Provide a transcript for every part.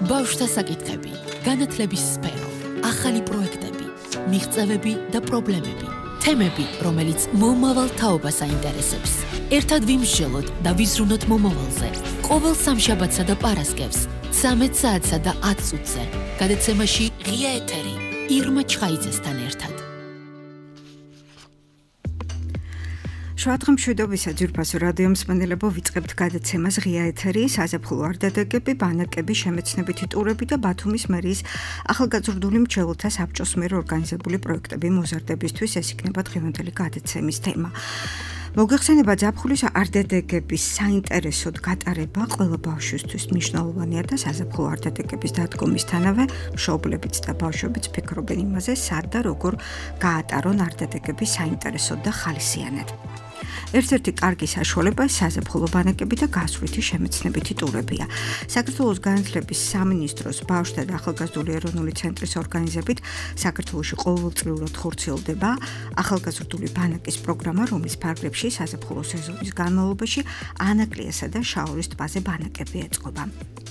ბავშვთა საკითხები, განათლების სფერო, ახალი პროექტები, მიღწევები და პრობლემები, თემები, რომელიც მომავალ თაობას აინტერესებს. ერთად ვიმსჯელოთ და ვიზრუნოთ მომავალზე. ყოველ სამშაბათსა და პარასკევს, 13 საათსა და 10 წუთზე. გადაცემაში ღია ეთერი, ირმა ჩხაიძესთან ერთად. შვადღმშვიდობისა ძვირფასო რადიო მსმენელებო, ვიწყებთ გადაცემას ღია ეთერი, საზაფხულო არდადეგები, ბანაკები, შემეცნებითი ტურები და ბათუმის მერიის ახალგაზრდული მრჩეველთა საბჭოს მიერ ორგანიზებული პროექტები მოზარდებისთვის. ეს იქნება დღევანდელი გადაცემის თემა. მოგეხსენება ზაფხულის არდადეგების საინტერესოდ გატარება ყველა ბავშვისთვის მნიშვნელოვანია და საზაფხულო არდადეგების დადგომისთანავე მშობლებიც და ბავშვებიც ფიქრობენ იმაზე, სად და როგორ გაატარონ არდადეგები საინტერესოდ და ხალისიანად. ერთ-ერთი კარგი საშუალება საზაფხულო ბანაკები და გასვლითი შემეცნებითი ტურებია. საქართველოს განათლების სამინისტროს ბავშვთა და ახალგაზრდული ეროვნული ცენტრის ორგანიზებით საქართველოში ყოველწლიურად ხორციელდება ახალგაზრდული ბანაკის პროგრამა, რომლის ფარგლებში საზაფხულო სეზონის განმავლობაში ანაკლიასა და შაორის ტბაზე ბანაკები ეწყობა.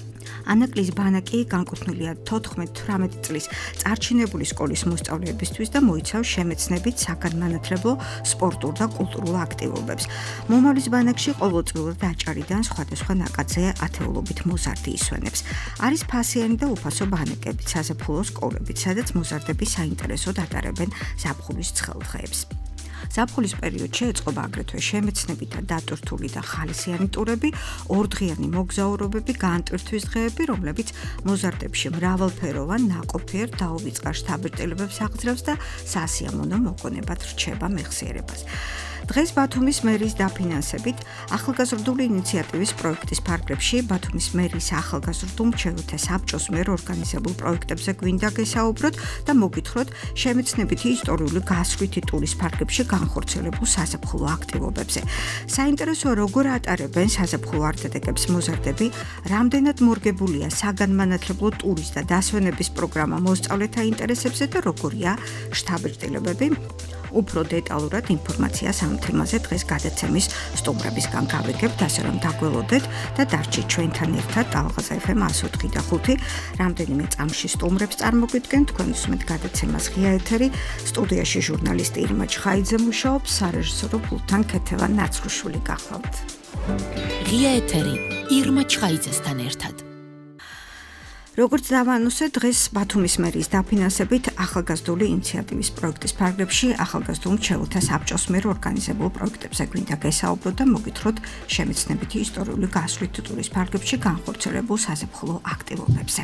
ანაკლის ბანაკი განკუთვნილია 14-18 წლის წარჩინებული სკოლის მოსწავლეებისთვის და მოიცავს შემეცნებით, საგანმანათლებლო, სპორტულ და კულტურულ აქტივობებს. მომავლის ბანაკში ყოველწლიურად აჭარიდან სხვადასხვა ნაკადზე ათეულობით მოზარდი ისვენებს. არის ფასიანი და უფასო ბანაკები, საზაფხულო სკოლებიც, სადაც მოზარდები საინტერესოდ ატარებენ ზაფხულის ცხელდღეებს. ზაფხულის პერიოდში ეწყობა აგრეთვე შემეცნებით და დატვირთული და ხალისიანი ტურები, ორდღიანი მოგზაურობები, განტვირთვის დღეები, რომლებიც მოზარდებში მრავალფეროვან ნაყოფიერ დაუვიწყარ შთაბეჭდილებებს აღწევს და სასიამოვნო მოგონებად რჩება მეხსიერებას. დღეს ბათუმის მერიის დაფინანსებით ახალგაზრდული ინიციატივის პროექტის ფარგლებში ბათუმის მერიის ახალგაზრდულ მრჩეველთა საბჭოს მიერ ორგანიზებულ პროექტებზე გვინდა გესაუბროთ და მოგითხროთ შემეცნებითი ისტორიული გასვლითი ტურის ფარგლებში განხორციელებულ საზაფხულო აქტივობებზე. საინტერესოა, როგორ ატარებენ საზაფხულო არდადეგებს მოზარდები, რამდენად მორგებულია საგანმანათლებლო ტურის და დასვენების პროგრამა მოსწავლეთა ინტერესებზე და როგორია შთაბეჭდილებები. უფრო დეტალურად ინფორმაციას ამ თემაზე დღეს გადაცემის სტუმრებისგან გავიგებთ, ასე რომ დაგველოდეთ და დარჩით ჩვენთან ერთად ტალღაზ FM 104.5. რამდენიმე წამში სტუმრებს წარმოგიდგენთ, თქვენ უსმენთ გადაცემას ღია ეთერი, სტუდიაში ჟურნალისტი ირმა ჩხაიძე მუშაობს, სარეჟისორო პულტთან ქეთევან ნაცრუშვილი გახლავთ. ღია ეთერი, ირმა ჩხაიძესთან ერთად. როგორც დავანონსე, დღეს ბათუმის მერიის დაფინანსებით ახალგაზრდული ინიციატივის პროექტის ფარგლებში ახალგაზრდულ მრჩეველთა საბჭოს მიერ ორგანიზებულ პროექტებზე გვინდა გესაუბროთ და მოგითხროთ შემეცნებითი ისტორიული გასვლითი ტურის ფარგლებში განხორციელებულ საზაფხულო აქტივობებზე.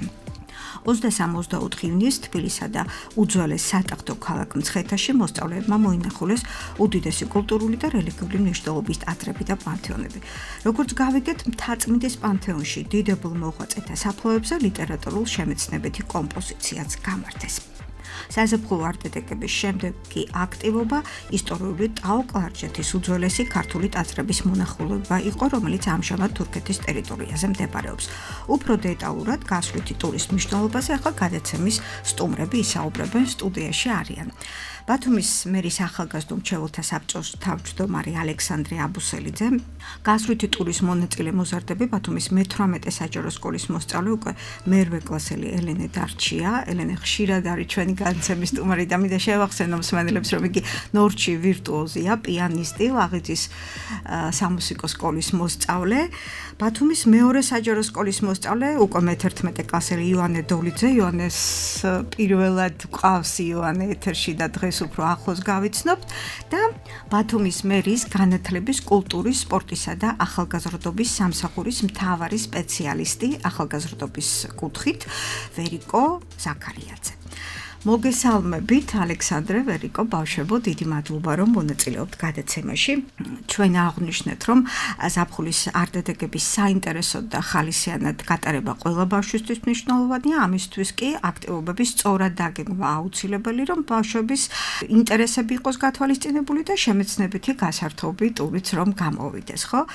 23-24 ივნისს თბილისსა და უძველეს სატახტო ქალაქ მცხეთაში მოსწავლეებმა მოინახულეს უდიდესი კულტურული და რელიგიური მნიშვნელობის ტაძრები და პანთეონები. როგორც გავიგეთ, მთაწმინდის პანთეონში დიდებულ მოღვაწეთა საფლავებზე ლიტერატურულ შემეცნებითი კომპოზიციაც გამართეს. საზაფხულო არდადეგების შემდეგი აქტივობა ისტორიული ტაო-კლარჯეთის უძველესი ქართული ტაძრების მონახულება იყო, რომელიც ამჟამად თურქეთის ტერიტორიაზე მდებარეობს. უფრო დეტალურად გასვლითი ტურის მნიშვნელობაზე ახლა გადაცემის სტუმრები ისაუბრებენ, სტუდიაში არიან. ბათუმის მერიის ახალგაზრდულ მრჩეველთა საბჭოს თავმჯდომარე ალექსანდრე აბუსელიძე, გასვლითი ტურის მონაწილე მოზარდები ბათუმის მე-18 საჯარო სკოლის მოსწავლე უკვე მერვე კლასელი ელენე დარჩია. ელენე ხშირად არის ჩვენი განცემის სტუმარი და მინდა შევახსენო მსმენელებს, რომ იგი ნორჩი ვირტუოზია, პიანისტი, ლაღიძის სამუსიკო სკოლის მოსწავლე. ბათუმის მეორე საჯარო სკოლის მოსწავლე, უკვე მე-11 კლასელი იოანე დოლიძე. იოანეს პირველად ყავს იოანე ეთერში და დღეს უფრო ახლოს გავიცნობთ და ბათუმის მერიის განათლების, კულტურის, სპორტისა და ახალგაზრდობის სამსახურის მთავარი სპეციალისტი ახალგაზრდობის კუთხით ვერიკო ზაქარიაძე. მოგესალმებით, ალექსანდრე, ვერიკო, ბავშვებო, დიდი მადლობა, რომ მონაწილეობთ გადაცემაში. ჩვენ აღვნიშნეთ, რომ ზაფხულის არდადეგების საინტერესოდ და ხალისიანად გატარება ყველა ბავშვისთვის მნიშვნელოვანია, ამისთვის კი აქტივობების სწორად დაგეგმვა აუცილებელი, რომ ბავშვების ინტერესები იყოს გათვალისწინებული და შემეცნებითი გასართობი ტურიც რომ გამოვიდეს, ხო?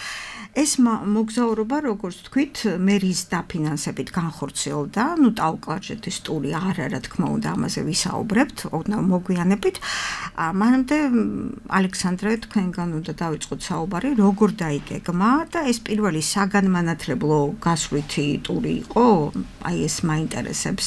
ეს მოგზაურობა, როგორც თქვით, მერის დაფინანსებით განხორციელდა, ტაო-კლარჯეთის ტური რა თქმა უნდა, ამაზე ვისაუბრებთ, მოგვიანებით. მანამდე ალექსანდრე, თქვენგან უნდა დავიწყოთ საუბარი, როგორ დაიგეგმა და ეს პირველი საგანმანათლებლო გასვლითი ტური იყო? აი ეს მაინტერესებს.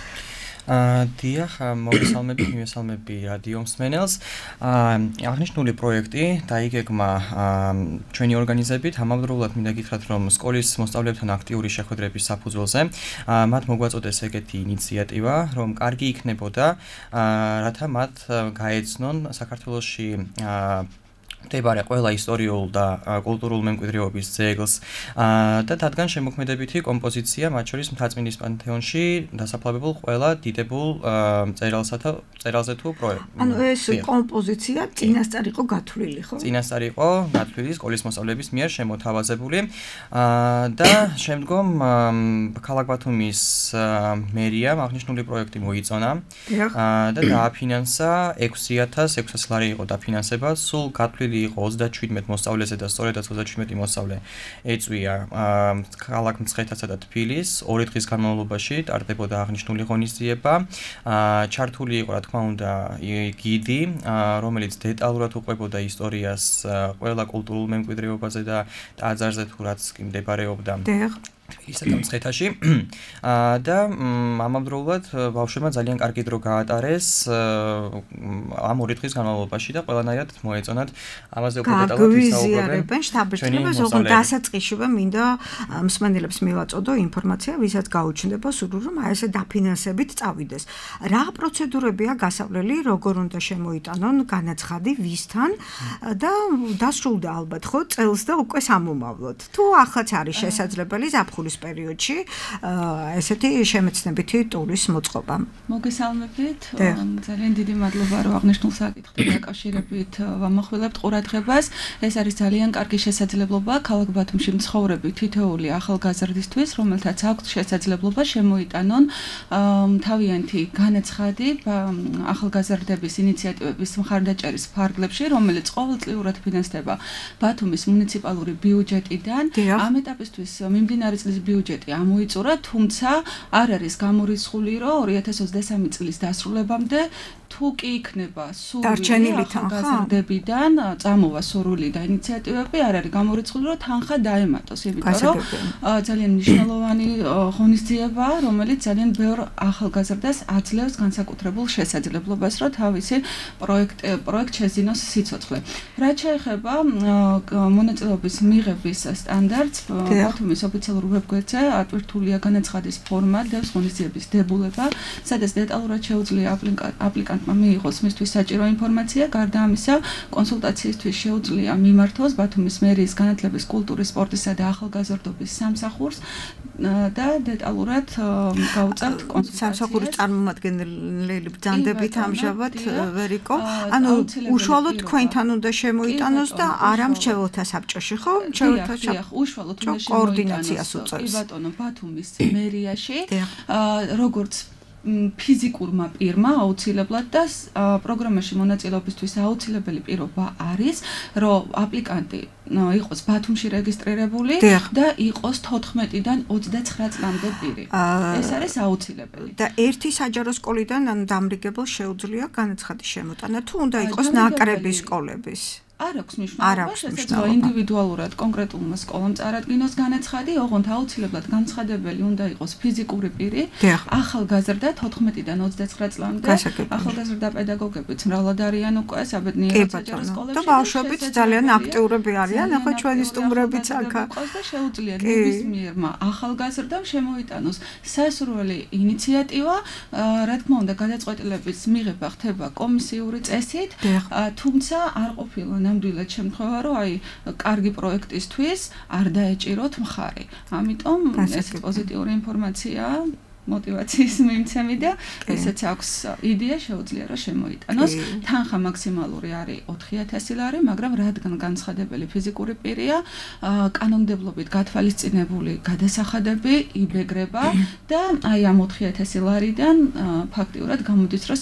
დიახ, მოგესალმები რადიო მსმენელს. აღნიშნული პროექტი დაიგეგმა ჩვენი ორგანიზებით, ამავდროულად მინდა გითხრათ, რომ სკოლის მოსწავლეებთან აქტიური შეხვედრების საფუძველზე მათ მოგვაწოდეს ეგეთი ინიციატივა, რომ კარგი იქნებოდა, რათა მათ გაეცნონ საქართველოში მდებარე ყველა ისტორიულ და კულტურულ მემკვიდრეობის ძეგლს და დადგან შემოქმედებითი კომპოზიცია, მათ შორის მთაწმინდის პანთეონში დასაფლავებულ ყველა დიდებულ წერალზე თუ პროექტს. ანუ ეს კომპოზიცია წინასწარ იყო გათვლილი, ხო? წინასწარ იყო გათვლილი სკოლის მოსწავლეების მიერ შემოთავაზებული და შემდგომ ქალაქ ბათუმის მერიამ აღნიშნული პროექტი მოიწონა და დააფინანსა 6,600 ლარი იყო დაფინანსება, სულ გათვლილი იყო 37 მოსწავლეზე და სწორედაც 37 მოსწავლე ეწვია ქალაქ მცხეთასა და თბილის. 2 დღის განმავლობაში ტარდებოდა აღნიშნული ღონისძიება. ჩართული იყო, რა თქმა უნდა, გიდი, რომელიც დეტალურად უყვებოდა ისტორიას ყველა კულტურულ მემკვიდრეობაზე და ტაძარზე თუ რაც კი მდებარეობდა. თბილისსა და მცხეთაში და ამავდროულად ბავშვებმა ძალიან კარგი დრო გაატარეს ამ 2 დღის განმავლობაში და ყველანაირად მოეწონათ ამაზე უკვე დეტალურად ვისაუბრებენ. შტაბ-ბიჭდებას ოღონდ დასაწყისშივე მინდა მსმენელებს მივაწოდო ინფორმაცია, ვისაც გაუჩნდება სურვილი, რომ აი ესე დაფინანსებით წავიდეს. რა პროცედურებია გასავლელი, როგორ უნდა შემოიტანონ განაცხადი, ვისთან და დასრულდა ალბათ ხო წელს და უკვე სამომავლოდ. თუ ახაც არის შესაძლებელი ზაფხულის პერიოდში ესეთი შემეცნებითი ტურის მოწყობა. მოგესალმებით. ძალიან დიდი მადლობა, რომ აღნიშნულ საკითხთან დაკავშირებით ვამახვილებთ ყურადღებას. ეს არის ძალიან კარგი შესაძლებლობა ქალაქ ბათუმში მცხოვრები თითოეული ახალგაზრდისთვის, რომელთაც აქვს შესაძლებლობა შემოიტანონ თავიანთი განაცხადი ახალგაზრდების ინიციატივების მხარდაჭერის ფარგლებში, რომელიც ყოველწლიურად ფინანსდება ბათუმის მუნიციპალური ბიუჯეტიდან. ამ ეტაპისთვის მიმდინარე წლის ბიუჯეტი ამოიწურა, თუმცა არ არის გამორიცხული, რომ 2023 წლის დასრულებამდე თუ კი იქნება სურვილი ახალგაზრდებიდან წამოვა სურვილი და ინიციატივები, არ არის გამორიცხული, რომ თანხა დაემატოს, იმიტომ რომ ძალიან მნიშვნელოვანი ღონისძიებაა, რომელიც ძალიან ბევრ ახალგაზრდას აძლევს განსაკუთრებულ შესაძლებლობას, რომ თავისი პროექტ შეძინოს სიცოცხლე. რაც შეეხება მონაწილეობის მიღების სტანდარტს, ბათუმის ოფიციალურ ვებგვერდზე ატვირთულია განაცხადის ფორმა, დევს ღონისძიების დებულება, სადაც დეტალურად შეუძლია აპლიკანტმა მიიღოს მისთვის საჭირო ინფორმაცია. გარდა ამისა, კონსულტაციისთვის შეუძლია მიმართოს ბათუმის მერიის განათლების, კულტურის, სპორტისა და ახალგაზრდობის სამსახურს და დეტალურად გაუწევთ კონსულტაციას. სამსახურის წარმომადგენელი ბრძანდებით ამჟამად ვერ იყო. ანუ უშუალოდ თქვენთან უნდა შემოიტანოს და არა მრჩეველთა საბჭოში, ხო? მრჩეველთა საბჭო უშუალოდ უნდა კოორდინაციას უწევს. ბატონო, ბათუმის მერიაში როგორც ფიზიკურმა პირმა აუცილებლად და პროგრამაში მონაწილეობისთვის აუცილებელი პირობა არის, რომ აპლიკანტი იყოს ბათუმში რეგისტრირებული და იყოს 14-დან 29 წლამდე პირი. ეს არის აუცილებელი. და ერთი საჯარო სკოლიდან ან დამრიგებელს შეუძლია განაცხადის შემოტანა, თუ უნდა იყოს ნაკრები სკოლების. არ აქვს მნიშვნელობა, შესაძლოა ინდივიდუალურად კონკრეტულმა სკოლამ წარადგინოს განაცხადი, ოღონდ აუცილებლად განცხადებელი უნდა იყოს ფიზიკური პირი, ახალგაზრდა 14-დან 29 წლამდე, ახალგაზრდა პედაგოგებიც მრავლად არიან უკვე საბედნიერად საჯარო სკოლებში. და ბავშვებიც ძალიან აქტიურები არიან, ახლა ჩვენი სტუმრებიც აქა. და შეუძლია ნებისმიერმა ახალგაზრდამ შემოიტანოს სასურველი ინიციატივა, რა თქმა უნდა, გადაწყვეტილების მიღება ხდება კომისიური წესით, თუმცა არ ყოფილა ნამდვილად შემთხვევა, რომ აი კარგი პროექტისთვის არ დაეჭიროთ მხარი. ამიტომ ეს პოზიტიური ინფორმაციაა. мотивაციის მიმცემი და ესეც აქვს იდეა შეუძლია რომ შემოიტანოს. თანხა მაქსიმალური არის 4000 ლარი, მაგრამ რადგან განცხადებელი ფიზიკური პირია, კანონმდებლობით გათვალისწინებული გადასახადები იბეგრება და აი ამ 4000 ლარიდან ფაქტიურად გამოდის რომ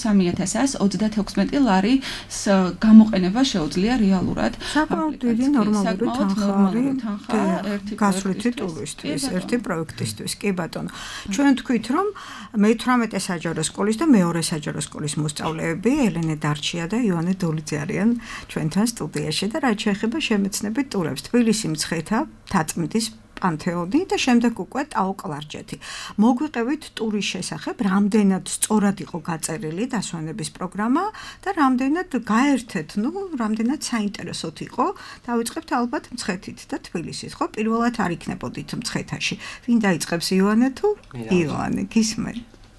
3136 ლარი გამოყენება შეუძლია რეალურად. საკმაოდ დიდი ნორმალური თანხა არის გასვლითი ტურისთვის, ერთი პროექტისთვის. კი ბატონო. ჩვენ თქვით რომ მე-18 საჯარო სკოლის და მეორე საჯარო სკოლის მოსწავლეები ელენე დარჩია და ივანე დოლიძე არიან ჩვენთან სტუდიაში და რაც შეეხება შემეცნებით ტურებს. თბილისი მცხეთა თაწმიდის პანთეონი და შემდეგ უკვე ტაო კლარჯეთი. მოგვიყევით ტურის შესახებ, რამდენად სწორად იყო გაწერილი დასვენების პროგრამა და რამდენად გაერთეთ, რამდენად საინტერესოდ იყო. დავიწყებთ ალბათ მცხეთით და თბილისით, ხო? პირველად არ იქნებოდით მცხეთაში. ვინ დაიწყებს ივანე თუ ივანე? გისმენ.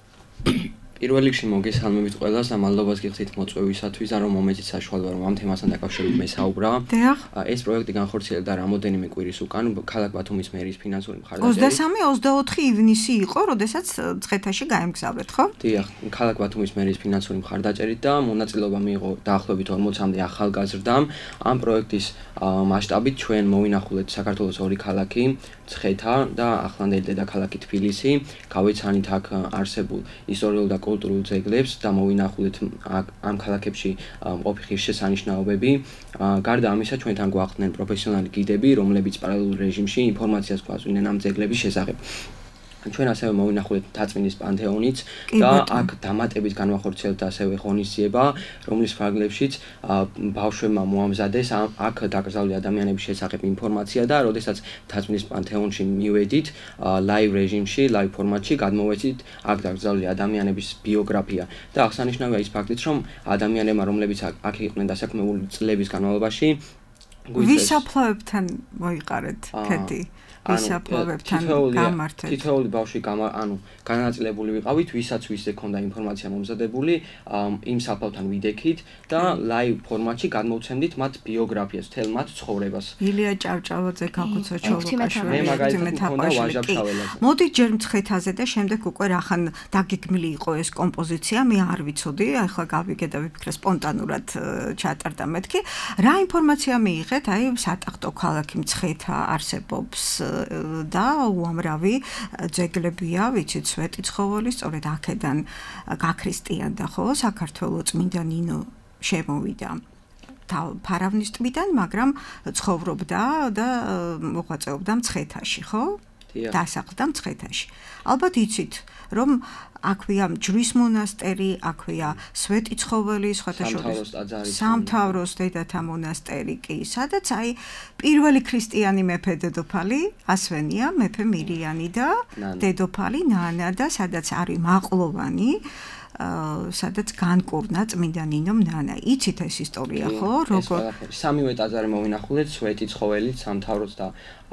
პირველ რიგში მოგესალმებით ყველას და მადლობას გიხდით მოწვევისათვის და რომ მომეწით საშუალება რომ ამ თემასთან დაკავშირებით მესაუბრა. ეს პროექტი განხორციელდა რამოდენიმე კვირის უკან ქალაქ ბათუმის მერის ფინანსური მხარდაჭერით. 23-24 ივნისი იყო, როდესაც მცხეთაში გაემგზავრეთ, ხო? დიახ, ქალაქ ბათუმის მერის ფინანსური მხარდაჭერით და მონაწილეობა მიიღო დაახლოებით 40-მდე ახალგაზრდამ. ამ პროექტის მასშტაბით ჩვენ მოვინახულეთ საქართველოს ორი ქალაქი, მცხეთა და ახლანდელი დედაქალაქი თბილისი. გავეცანით აქ არსებულ ისტორიულ და კულტურულ ძეგლებს და მოვინახულეთ ამ ქალაქებში მყოფი ღირსშესანიშნაობები. გარდა ამისა, ჩვენთან გვახვდნენ პროფესიონალი გიდები, რომლებიც პარალელურ რეჟიმში ინფორმაციას გვაწვდიდნენ ამ ძეგლების შესახებ. ჩვენ ასევე მოვინახულეთ თაწმინდის პანთეონიც და აქ დამატებით განვახორციელებთ ასევე ღონისძიება, რომლის ფარგლებშიც ბავშვებმა მოამზადეს აქ დაკრძალული ადამიანების შესახებ ინფორმაცია და როდესაც თაწმინდის პანთეონში მივედით ლაივ რეჟიმში, ლაივ ფორმატში გადმოვეცით აქ დაკრძალული ადამიანების ბიოგრაფია და აღსანიშნავია ის ფაქტიც, რომ ადამიანებმა, რომლებიც აქ იყვნენ დასაქმებული წლების განმავლობაში, ვისაფლავებთან მოიყარეთ ქედი. ვისაფლავებთან გამართეთ. თითოეული ბავშვი განაწილებული ვიყავით, ვისაც ვისზე ქონდა ინფორმაცია მომზადებული, იმ საფლავთან ვიდექით და ლაივ ფორმატში გადმოვცემდით მათ ბიოგრაფიას, მთელ მათ ცხოვრებას. ილია ჭავჭავაძე, გაგუცო ჩოლოკაშვილი, მე მაგალითად მქონდა ვაჟა ფშაველაძე. მოდი ჯერ მცხეთაზე და შემდეგ უკვე რახან დაგეგმილი იყო ეს კომპოზიცია, მე არ ვიცოდი, ახლა გავიგე და ვიფიქრე სპონტანურად ჩატარდა მეთქი. რა ინფორმაცია მიიღეთ? აი სატახტო ქალაქი მცხეთა არსებობს და უამრავი ძეგლებია, ვიცით, სვეტიცხოველი, სწორედ აქედან გაქრისტიანდა, ხო, საქართველოს წმინდა ნინო შემოვიდა ფარავნის ტბიდან, მაგრამ ცხოვრობდა და მოღვაწეობდა მცხეთაში, ხო? დასახლდა მცხეთაში. ალბათ იცით, რომ აქვეა ჯვრის მონასტერი, აქვეა სვეტიცხოველი, სხვათა შორის სამთავროს დედათა მონასტერი კი, სადაც აი პირველი ქრისტიანი მეფე დედოფალი ასვენია, მეფე მირიანი და დედოფალი ნანა და სადაც არის მაყლოვანი, სადაც განკურნა წმინდა ნინომ ნანა. იცით ეს ისტორია, ხო? როგორ სამივე ტაძარი მოვინახულეთ, სვეტიცხოველი, სამთავროს და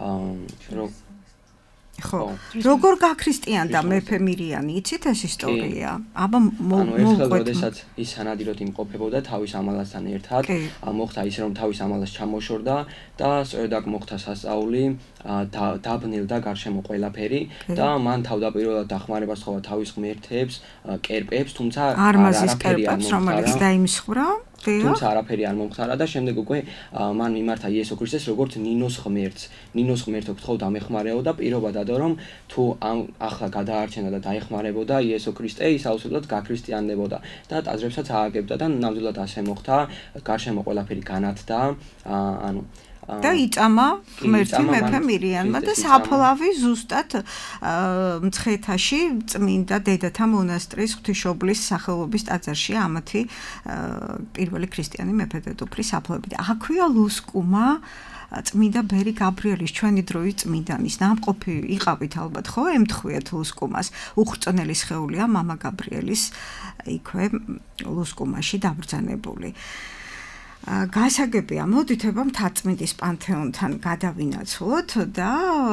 ხო. როგორ გაქრისტიანდა მეფე მირიანი? იცით ეს ისტორია? აბა მოუყვეთ. როდესაც ის სანადიროდ იმყოფებოდა თავის ამალასთან ერთად, მოხდა ის რომ თავის ამალას ჩამოშორდა და სწორედ აქ მოხდა სასწაული, დაბნელდა გარშემო ყველაფერი და მან თავდაპირველად დახმარებას სთხოვა თავის ღმერთებს, კერპებს, თუმცა არმაზის კერპებს, რომელიც დაიმსხვრა. თუმცა არაფერი არ მომხდარა და შემდეგ უკვე მან მიმართა იესო ქრისტეს როგორც ნინოს ღმერთს. ნინოს ღმერთო გთხოვ დამეხმარეო და პირობა დადო რომ თუ ახლა გადაარჩენა და დაეხმარებოდა იესო ქრისტე, ის აუცილებლად გაქრისტიანდებოდა და ტაძრებსაც ააგებდა და ნამდვილად ასე მოხდა. გარშემო ყველაფერი განათდა, და იწამა ღმერთი მეფე მირიანმა და საფლავი ზუსტად მცხეთაში წმინდა დედათა მონასტრის ღვთისმშობლის სახელობის ტაძარში ამათი პირველი ქრისტიანი მეფე დედოფლის საფლავები. აქვეა ლუსკუმა წმინდა ბერი გაბრიელის, ჩვენი დროის წმინდანის ნამყოფი იყავით ალბათ, ხო? ემთხვიეთ ლუსკუმას. უხრწნელი სხეულია მამა გაბრიელის იქვე ლუსკუმაში დაბრძანებული. გასაგებია, მოდით ება მთაწმინდის პანთეონთან გადავინაცვლოთ და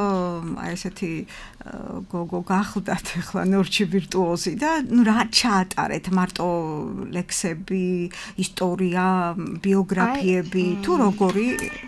აი ესეთი გოგო გახლდათ ახლა ნორჩი ვირტუოზი და ნუ რა ჩაატარეთ მარტო ლექსები, ისტორია, ბიოგრაფიები თუ როგორი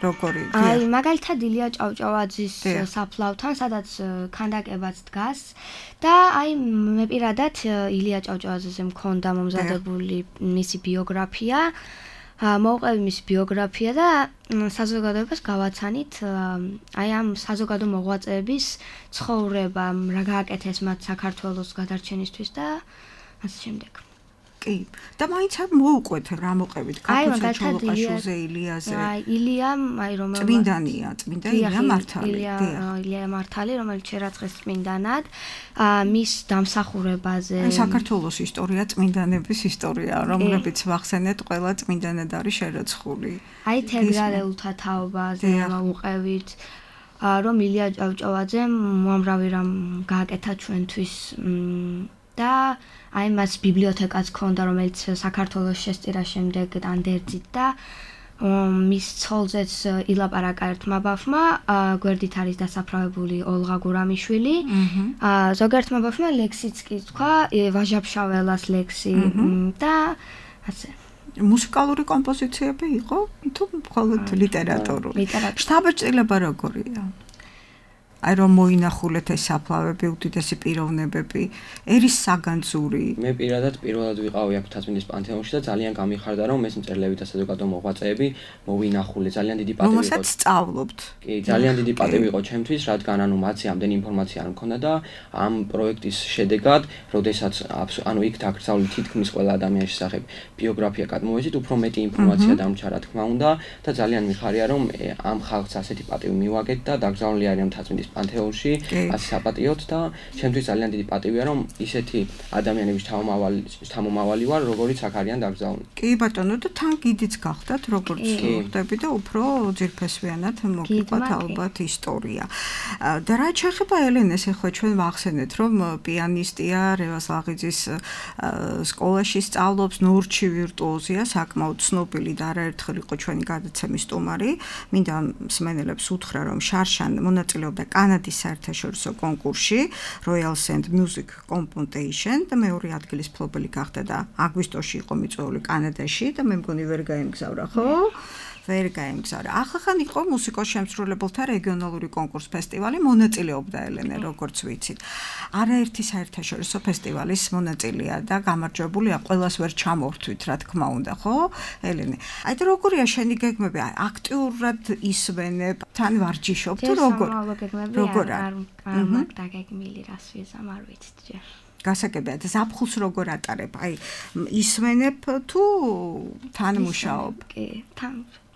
აი მაგალითად ილია ჭავჭავაძის საფლავთან სადაც ქანდაკებაც დგას და აი მე პირადად ილია ჭავჭავაძეზე მქონდა მომზადებული მისი ბიოგრაფია მოვყევი მის ბიოგრაფია და საზოგადოებას გავაცანით აი ამ საზოგადო მოღვაწეების ცხოვრება, რა გააკეთეს მათ საქართველოს გადარჩენისთვის და ასე შემდეგ. კი, და მაინც არ მოუყვეთ რა მოყევით ქართულ ჩოლოყაშვილზე ილიაზე. აი ილიამ, აი რომელიც წმინდანია, წმინდა ილია მართალი. ილია მართალი, რომელიც შერაცხეს წმინდანად, მის დამსახურებაზე. აი საქართველოს ისტორია, წმინდანების ისტორია, რომლებიც ვახსენეთ, ყველა წმინდანად არის შერაცხული. აი თერგდალეულთა თაობაზე მოვუყევით, რომ ილია ჭავჭავაძემ უამრავი რამ გააკეთა ჩვენთვის და აი მას ბიბლიოთეკაც ჰქონდა, რომელიც საქართველოს შესწირა შემდეგ ანდერძით და მის ცოლზეც ილაპარაკა ერთმა ბავშვმა, გვერდით არის დასაფრავებული ოლღა გურამიშვილი. ზოგიერთმა ბავშვმა ლექსიც კი თქვა, ვაჟაფშაველას ლექსი და ასე. მუსიკალური კომპოზიციები იყო თუ მხოლოდ ლიტერატურული? შთაბეჭდილება როგორია? აი რომ მოინახულეთ ეს საფლავები, უდიდესი პიროვნებები, ერის საგანძური. მე პირადად პირველად ვიყავი აქ მთაწმინდის პანთეონში და ძალიან გამიხარდა რომ ეს მწერლები და საზოგადო მოღვაწეები მოვინახულე. ძალიან დიდი პატივი იყო. რომელსაც სწავლობთ. კი, ძალიან დიდი პატივი იყო ჩემთვის, რადგან ანუ მათი ამდენი ინფორმაცია არ მქონდა და ამ პროექტის შედეგად, როდესაც ანუ იქ დაკრძალული თითქმის ყველა ადამიანის შესახებ ბიოგრაფია გადმოვეცით, უფრო მეტი ინფორმაცია დამრჩა რა თქმა უნდა და ძალიან მიხარია რომ ამ ხალხს ასეთი პატივი მივაგეთ და დაკრძალული არიან მთაწმინდის პანთეონში, ასე საპატიოთ და ჩემთვის ძალიან დიდი პატივია რომ ისეთი ადამიანების შთამომავალი ვარ, როგორიც აქ არიან დაკრძალული. კი ბატონო და თან გიდიც გახდათ, როგორც ხდები და უფრო ძირფესვიანად მოგიყვათ ალბათ ისტორია. და რა შეეხება ელენეს, ახლა ჩვენ ვახსენეთ რომ პიანისტია, რევაზ ლაღიძის სკოლაში სწავლობს, ნორჩი ვირტუოზია, საკმაოდ ცნობილი და არაერთხელ იყო ჩვენი გადაცემის სტუმარი. მინდა მსმენელებს უთხრა რომ შარშან მონაწილეობდა კანადის საერთაშორისო კონკურსში Royal Sand Music Competition და მეორე ადგილის მფლობელი გახდა და აგვისტოში იყო მიწვეული კანადაში და მე მგონი ვერ გაემგზავრა, ხო? ვერ გაემგზავრა. ახლა იყო მუსიკოს შემსრულებელთა რეგიონალური კონკურს ფესტივალი, მონაწილეობდა ელენე, როგორც ვიცით. არაერთი საერთაშორისო ფესტივალის მონაწილეა და გამარჯვებულია, ყველას ვერ ჩამორთვით, რა თქმა უნდა, ხო? ელენე. აი და როგორია შენი გეგმები? აქტიურად ისვენებ, თან ვარჯიშობ თუ როგორ? როგორ არ დაგეგმილი რას ვიზამ არ ვიცით ჯერ. გასაგებია და ზაფხულს როგორ ატარებ? აი ისვენებ თუ თან მუშაობ? კი, თან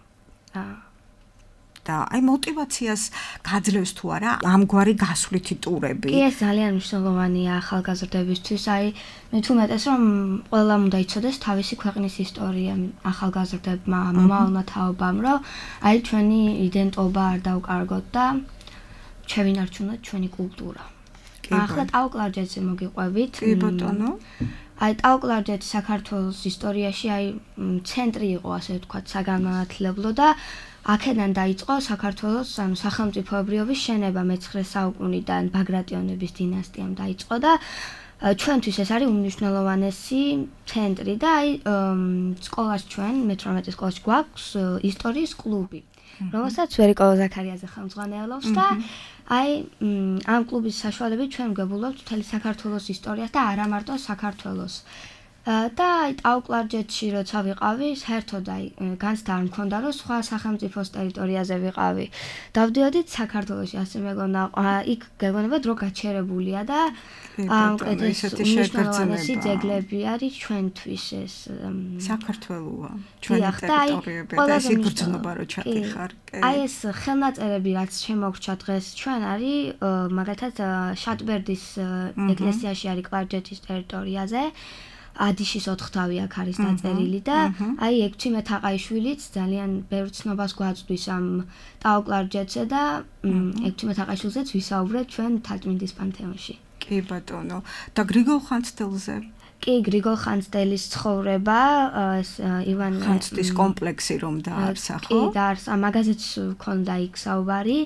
და აი мотивაციას გაძლევს თუ არა ამგვარი გასვლითი ტურები? კი, ეს ძალიან მნიშვნელოვანია ახალგაზრდებისთვის. აი მე თუ მეტეს რომ ყველამ უნდა იცოდეს თავისი ქვეყნის ისტორია ახალგაზრდებმა, მომავალმა თაობამ, რომ აი ჩვენი იდენტობა არ დავკარგოთ და შევინარჩუნოთ ჩვენი კულტურა. ახლა ტაოკლარჯეთზე მოგიყვებით. კი ბატონო. აი ტაოკლარჯეთი საქართველოს ისტორიაში აი ცენტრი იყო, ასე ვთქვათ, საგანმანათლებლო და აქედან დაიწყო საქართველოს ანუ სახელმწიფოებრიობის შენება მე-9 საუკუნიდან ბაგრატიონების დინასტიამ დაიწყო და ჩვენთვის ეს არის უმნიშვნელოვანესი ცენტრი და აი სკოლაში ჩვენ მე-18 სკოლაში გვაქვს ისტორიის კლუბი, რომელსაც ვერიკო ზაქარიაძე ხელმძღვანელობს და აი ამ კლუბის საშუალებით ჩვენ გვგებულობთ მთელი საქართველოს ისტორიას და არა მარტო საქართველოს. და აი ტაოკლარჯეთში როცა ვიყავი, საერთოდ აი განცდა არ მქონდა რომ სხვა სახელმწიფოს ტერიტორიაზე ვიყავი. დავდიოდით საქართველოში, ასე მეგონა, იქ გეგონება დრო გაჩერებულია და ესეთი შეერთებულების ძეგლები არის ჩვენთვის ეს საქართველოა, ჩვენი ტერიტორიები და ეს იგრძნობა რო ჩაკიხარ. აი ეს ხელნაწერები რაც შემოგრჩა დღეს ჩვენ არის მაგალითად შატბერდის ეკლესიაში არის კლარჯეთის ტერიტორიაზე. ადიშის 4 თავი აქ არის დაწერილი და აი ექვთიმე თაყაიშვილიც ძალიან ბევრ ცნობას გვაწვდის ამ ტაოკლარჯეთზე და ექვთიმე თაყაიშვილზეც ვისაუბრეთ ჩვენ მთაწმინდის პანთეონში. კი ბატონო. და გრიგოლ ხანძთელზე? კი, გრიგოლ ხანძთელის ცხოვრება, ეს ივან ხანძთის კომპლექსი რომ დაარსა, ხო? კი, დაარსა, მაგაზეც ქონდა იქ საუბარი.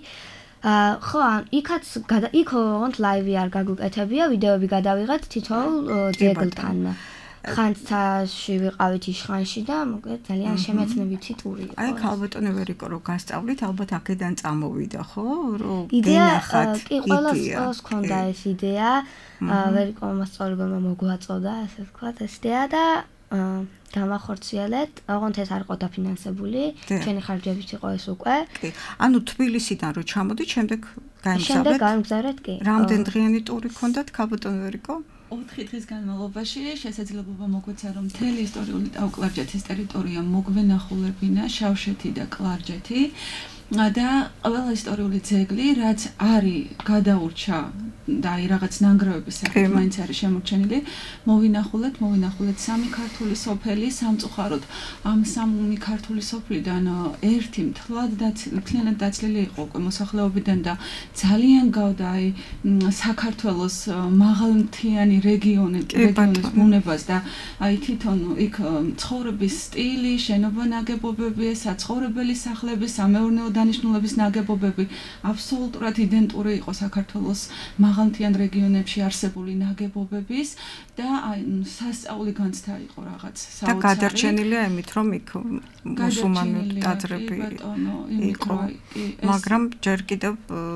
ხო, იქ ოღონდ ლაივი არ გაგუკეთებია, ვიდეოები გადავიღეთ თითოეულ ძეგლთან. ხანძთაში ვიყავით იშხანში და მოკლედ ძალიან შემეცნებითი ტური იყო. აი, ქალბატონი ვერიკო რო გასწავლით, ალბათ აქედან წამოვიდა, ხო? რომ გენახათ კი, ყველას ქონდა ეს იდეა. ვერიკო მასწავლებელმა მოგვაწოდა, ასე ვთქვათ, ეს იდეა და გამახორციელეთ. ოღონდ ეს არ იყო დაფინანსებული, ჩვენი ხარჯებით იყო ეს უკვე. კი. ანუ თბილისიდან რო ჩამოდით, შემდეგ გაემგზავრეთ. შემდეგ გაემგზავრეთ, კი. რამდენ დღიანი ტური ქონდათ ქალბატონ ვერიკო? 4 დღის განმავლობაში შესაძლებლობა მოგვეცა რომ მთელი ისტორიული ტაო-კლარჯეთის ტერიტორია მოგვენახულებინა შავშეთი და კლარჯეთი და ყველა ისტორიული ძეგლი რაც არის გადაურჩა და აი რაღაც ნანგრევების სახით მაინც არის შემორჩენილი მოვინახულეთ სამი ქართული სოფელი სამწუხაროდ ამ სამი ქართული სოფლიდან ერთი მთლიანად დაცლილი იყო უკვე მოსახლეობიდან და ძალიან გავდა აი საქართველოს მაღალმთიანი რეგიონის ბუნებას და აი თვითონ იქ ცხოვრების სტილი, შენობა ნაგებობები, საცხოვრებელი სახლები, სამეურნეო დანიშნულების ნაგებობები აბსოლუტურად იდენტური იყო საქართველოს მაღალმთიან რეგიონებში არსებული ნაგებობების და აი სასწაული განცდა იყო რაღაც საოცარი. და გადარჩენილია იმით რომ იქ მუსულმანური ტაძრები იყო, მაგრამ ჯერ კიდევ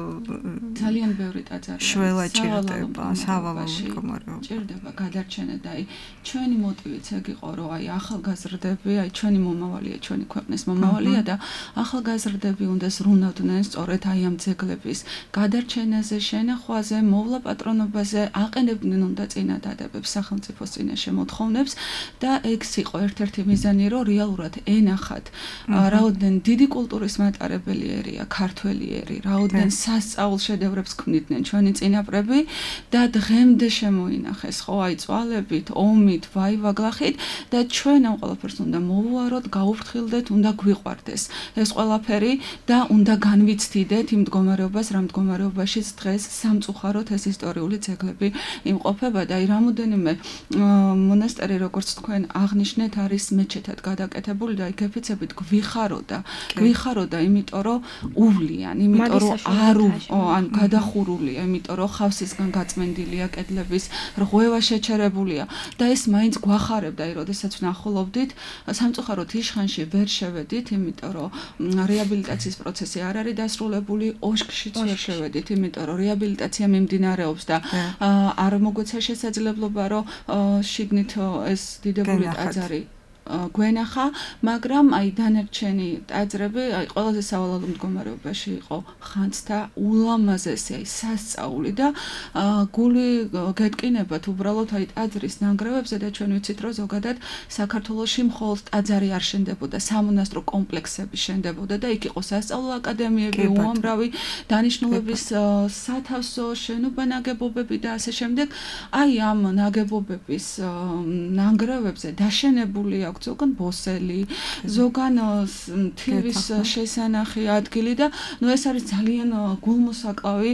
ძალიან ბევრი ტაძარი შველა ჭირდება, სავალალო მდგომარეობა. ჭირდება გადარჩენა და აი ჩვენი მოტივიც ეგ იყო რომ აი ახალგაზრდები, აი ჩვენი მომავალია, ჩვენი ქვეყნის მომავალია და ახალგაზრდები უნდა ზრუნავდნენ სწორედ აი ამ ძეგლების გადარჩენაზე, შენახვაზე, მოვლა პატრონობაზე, აყენებდნენ უნდა წინადადებებს სახელმწიფოს წინაშე მოთხოვნებს და ეგ იყო ერთ-ერთი მიზანი, რომ რეალურად ენახათ რაოდენ დიდი კულტურის მატარებელი ერია ქართველი ერი, რაოდენ სასწაულ შედევრებს ქმნიდნენ ჩვენი წინაპრები და დღემდე შემოინახეს, ხო, აი წვალებით, ომით, ვაივაგლახით და ჩვენ ამ ყველაფერს უნდა მოვუაროთ, გაუფრთხილდეთ, უნდა გვიყვარდეს ეს ყველაფერი და უნდა განვიცდიდეთ იმ მდგომარეობას, რა მდგომარეობაშიც დღეს სამწუხაროდ ეს ისტორიული ძეგლები იმყოფება და აი რამოდენიმე მონასტერი, როგორც თქვენ აღნიშნეთ, არის მეჩეთად გადაკეთებული და აი გეფიცებით გვიხაროდა, იმიტომ რომ უვლიან, იმიტომ რომ ან გადახურულია, იმიტომ რომ ხავსისგან გაწმენდილია კედლების, რღვევა შეჩერებულია და ეს მაინც გვახარებდა, აი როდესაც ვნახულობდით, სამწუხაროდ იშხანში ვერ შევედით, იმიტომ რომ რეაბილიტაციის პროცესი არ არის დასრულებული, ოშკშიც ვერ შევედით, იმიტომ რომ რეაბილიტაცია მიმდინარეობს და არ მოგვეცა შესაძლებლობა, რომ შიგნით ეს დიდებული ტაძარი გვენახა, მაგრამ აი დანარჩენი ტაძრები, აი ყველაზე სავალალო მდგომარეობაში იყო ხანძთა ულამაზესი, აი სასწაული და გული გეტკინებათ უბრალოდ აი ტაძრის ნანგრევებზე და ჩვენ ვიცით, რომ ზოგადად საქართველოში მხოლოდ ტაძარი არ შენდებოდა, სამონასტრო კომპლექსები შენდებოდა და იქ იყო სასწავლო აკადემიები, უამრავი დანიშნულების სათავსო, შენობა ნაგებობები და ასე შემდეგ. აი ამ ნაგებობების ნანგრევებზე დაშენებულია ზოგან ბოსელი, ზოგან თივის შესანახი ადგილი და ნუ ეს არის ძალიან გულმოსაკლავი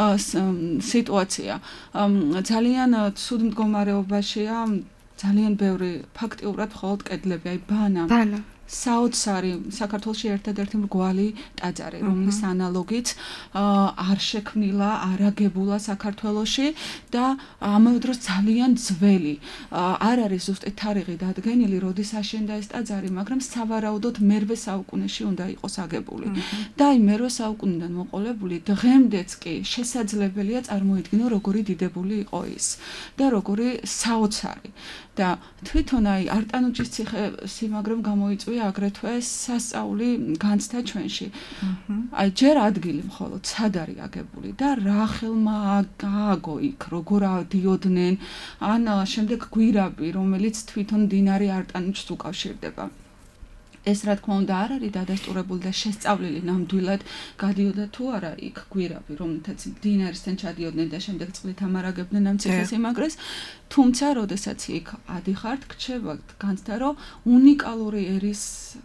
სიტუაცია. ძალიან ცუდ მდგომარეობაშია, ძალიან ბევრი ფაქტიურად მხოლოდ კედლები, აი ბანა. საოცარი საქართველოში ერთადერთი მრგვალი ტაძარი, რომლის ანალოგიც არ შექმნილა, არ აგებულა საქართველოში და ამავე დროს ძალიან ძველი. არ არის ზუსტი თარიღი დადგენილი, როდის აშენდა ეს ტაძარი, მაგრამ სავარაუდოდ მერვე საუკუნეში უნდა იყოს აგებული. და აი მერვე საუკუნიდან მოყოლებული დღემდეც კი შესაძლებელია წარმოიდგინო, როგორი დიდებული იყო ის და როგორი საოცარი. და თვითონ აი არტანუჯის ციხე სიმაგრემ გამოიწვია აგრეთვე სასწაული განცდა ჩვენში. აი ჯერ ადგილი მხოლოდ სად არის აგებული და რა ხელმა გააგო იქ, როგორ ადიოდნენ, ან შემდეგ გვირაბი, რომელიც თვითონ მდინარე არტანუჯს უკავშირდება. ეს რა თქმა უნდა არ არის დადასტურებული და შესწავლილი ნამდვილად გადიოდა თუ არა იქ გვირაბი, რომელთაც მდინარესთან ჩადიოდნენ და შემდეგ წყლით ამარაგებდნენ ამ ციხესიმაგრეს, თუმცა როდესაც იქ ადიხართ, გრჩება განცდა, რომ უნიკალური ერის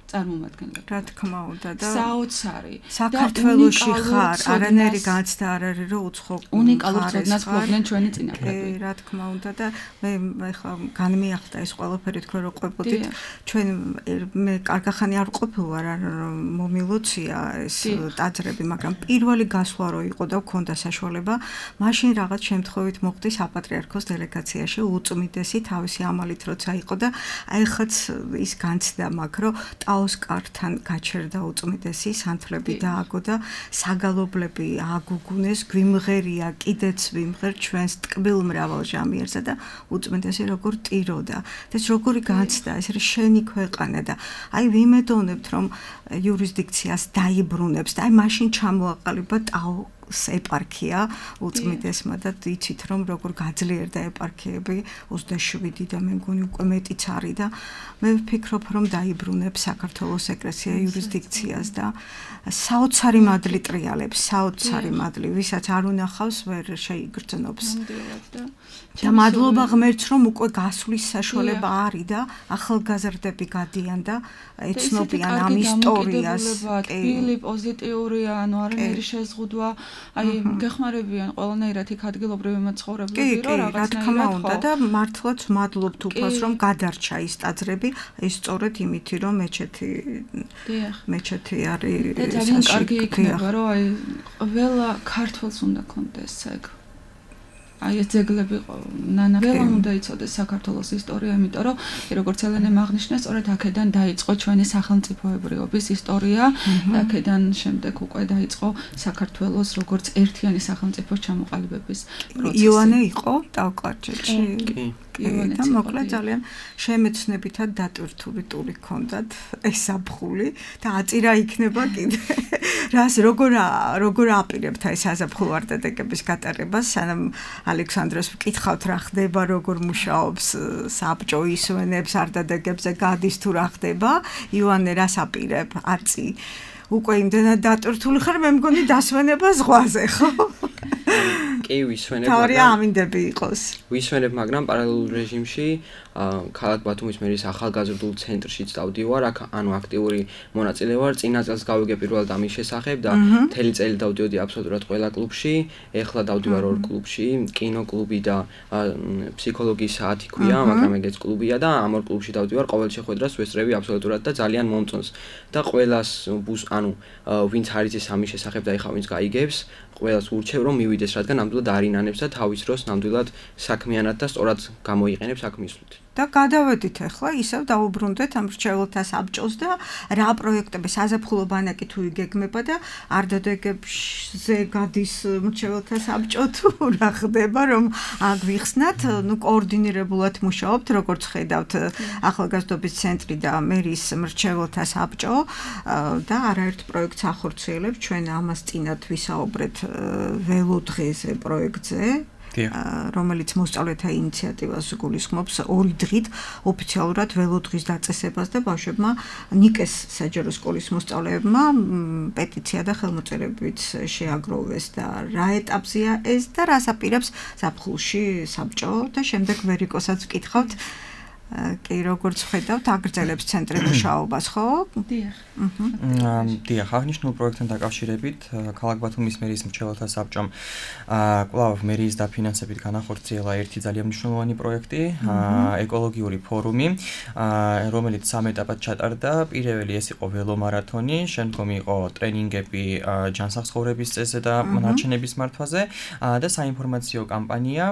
წარმომადგენლები. რა თქმა უნდა და საოცარი. საქართველოში ხარ, არანაირი განცდა არ არის, რომ უცხო უნიკალურ ცოდნას ყოფილენ ჩვენი წინაპრები. რა თქმა უნდა და მე ხა განმეახდა ეს ყველაფერი თქვენ რო ყვებოდით. ჩვენ მე კარგახანი არ ყოფილ ვარ მომილოცია ეს ტაძრები, მაგრამ პირველი გასვლა რო იყო და გქონდა საშუალება, მაშინ რაღაც შემთხვევით მოხდი საპატრიარქოს დელეგაციაში უწმიდესი თავისი ამალით როცა იყო და აი ხაც ის განცდა მაქვს, რომ ტაოსკართან გაჩერდა უწმიდესი სანთლები დააგო და საგალობლები აგუგუნეს, გვიმღერია, კიდეც ვიმღერ ჩვენს ტკბილ მრავალ ჟამიერსა და უწმიდესი როგორ ტიროდა. ეს როგორი განცდა, ეს არის შენი ქვეყანა და აი ვიმედოვნებთ რომ იურისდიქციას დაიბრუნებს და აი მაშინ ჩამოაყალიბა ეპარქია უწმიდესმა და იცით რომ როგორ გაძლიერდა ეპარქიები 27 და მე მგონი უკვე მეტიც არის და მე ვფიქრობ რომ დაიბრუნებს საქართველოს ეკლესია იურისდიქციას და საოცარი მადლი ტრიალებს, საოცარი მადლი, ვისაც არ უნახავს ვერ შეიგრძნობს. და მადლობა ღმერთს რომ უკვე გასვლის საშუალება არის და ახალგაზრდები გადიან და ეცნობიან ამ ისტორიას. ტკბილი, პოზიტიურია, ანუ არანაირი შეზღუდვა, აი გეხმარებიან ყველანაირად იქ ადგილობრივი მაცხოვრებლები, რომ რაღაცნაირად ხო და მართლაც ვმადლობთ უფალს რომ გადარჩა ის ტაძრები, ის სწორედ იმითი რომ მეჩეთი არის და ძალიან კარგი იქნება რომ აი ყველა ქართველს უნდა კონდეს ეგ აი ეს ძეგლები ნანაკებად უნდა იცოდეს საქართველოს ისტორია, იმიტომ რომ როგორც ელენემ აღნიშნა, სწორედ აქედან დაიწყო ჩვენი სახელმწიფოებრიობის ისტორია და აქედან შემდეგ უკვე დაიწყო საქართველოს როგორც ერთიანი სახელმწიფოს ჩამოყალიბების პროცესი. იოანე იყო ტავკარჯეთში. და მოკლედ ძალიან შემეცნებითად დატვირთული ტური ჰქონდათ ეს ზაფხული და აწირა იქნება კიდე. რას როგორ აპირებთ ეს საზაფხულო არდადეგების გატარებას, სანამ ალექსანდრეს ვკითხავთ რა ხდება, როგორ მუშაობს საბჭო, ისვენებს არდადეგებზე გადის თუ რა ხდება, იოანე რას აპირებ, აწი უკვე იმდენად დატვირთული ხარ, მე მგონი დასვენება ზღვაზე, ხო? კი, ვისვენებ, თავი ამინდები იყოს. ვისვენებ, მაგრამ პარალელურ რეჟიმში ქალაქ ბათუმის მერის ახალგაზრდულ ცენტრშიც დავდივარ, აქ ანუ აქტიური მონაწილე ვარ. წინა წელს გავიგე პირველად ამის შესახებ და მთელი წელი დავდიოდი აბსოლუტურად ყველა კლუბში. ეხლა დავდივარ ორ კლუბში, კინოკლუბი და ფსიქოლოგიის საათი ქვია, მაგრამ ეგეც კლუბია და ამ ორ კლუბში დავდივარ. ყოველ შეხვედრას ვესწრები აბსოლუტურად და ძალიან მომწონს. და ყველას ანუ ვინც არ იცის ამის შესახებ და ეხლა ვინც გაიგებს, ყველას ურჩევ რომ მივიდეს, რადგან ნამდვილად არინანებს და თავის დროს ნამდვილად საქმიანად და სწორად გამოიყენებს აქ მისვლით. და გადავედით ახლა ისევ დაუბრუნდეთ ამ მრჩეველთა საბჭოს და რა პროექტები საზაფხულო ბანაკი თუ იგეგმება და არდადეგებზე გადის მრჩეველთა საბჭო თუ რა ხდება რომ აქ ვიხსნათ, ნუ კოორდინირებულად მუშაობთ, როგორც ხედავთ ახალგაზრდობის ცენტრი და მერის მრჩეველთა საბჭო და არაერთ პროექტს ახორციელებს. ჩვენ ამას წინათ ვისაუბრეთ ველოდღეზე პროექტზე, რომელიც მოსწავლეთა ინიციატივას გულისხმობს 2 დღით ოფიციალურად ველოდღის დაწესებას და ბავშვებმა ნიკეს საჯარო სკოლის მოსწავლეებმა პეტიცია და ხელმოწერებით შეაგროვეს და რა ეტაპზეა ეს და რას აპირებს ზაფხულში საბჭო და შემდეგ ვერიკოსაც ვკითხავთ. კი, როგორც ხედავთ, აგრძელებს ცენტრი მუშაობას, ხო? დიახ. დიახ, აღნიშნულ პროექტთან დაკავშირებით, ქალაქ ბათუმის მერის მრჩეველთა საბჭომ კვლავ მერის დაფინანსებით განახორციელა ერთი ძალიან მნიშვნელოვანი პროექტი, ეკოლოგიური ფორუმი, რომელიც 3 ეტაპად ჩატარდა. პირველი ეს იყო ველომარათონი, შემდგომ იყო ტრენინგები ჯანსაღწევრების წესზე და ნარჩენების მართვაზე და საინფორმაციო კამპანია,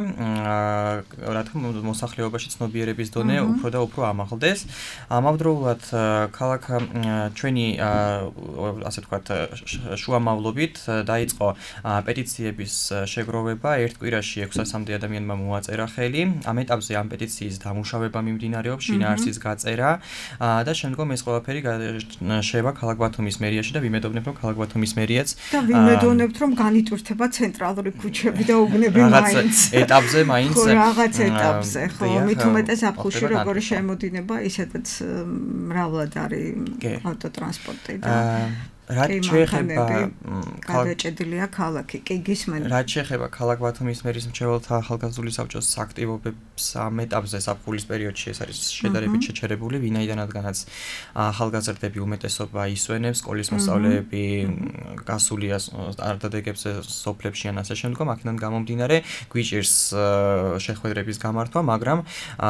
რა თქმა უნდა, მოსახლეობაში ცნობიერების დონე უფრო და უფრო ამაღლდეს. ამავდროულად ქალაქ ჩვენი ასე ვთქვათ შუამავლობით დაიწყო პეტიციების შეგროვება. ერთ კვირაში 600-მდე ადამიანმა მოაწერა ხელი. ამ ეტაპზე ამ პეტიციის დამუშავება მიმდინარეობს, შინაარსის გაწერა და შემდგომ ეს ყველაფერი შევა ქალაქ ბათუმის მერიაში და ვიმედოვნებ რომ ქალაქ ბათუმის მერიაც და ვიმედოვნებთ რომ განიტვირთება ცენტრალური ქუჩები და უბნები მაინც ეტაპზე მაინც რაღაც ეტაპზე, ხო, მით უმეტეს აფხულში როგორი შემოდინება, ისედაც მრავლად არის ავტოტრანსპორტი და რაც შეეხება გადაჭედილია ქალაქი, კი გისმენთ. რაც შეეხება ქალაქ ბათუმის მერის მრჩეველთა ახალგაზრდული საბჭოს აქტივობებს ამ ეტაპზე საფულის პერიოდში ეს არის შედარებით შეჩერებული, ვინაიდანაც ახალგაზრდები უმეტესობა ისვენებს, სკოლის მოსწავლეები გასულია სტარტადეგებზე სოფლებში ან ასე შემდგომ, აქედან გამომდინარე გვიჭირს შეხვედრების გამართვა, მაგრამ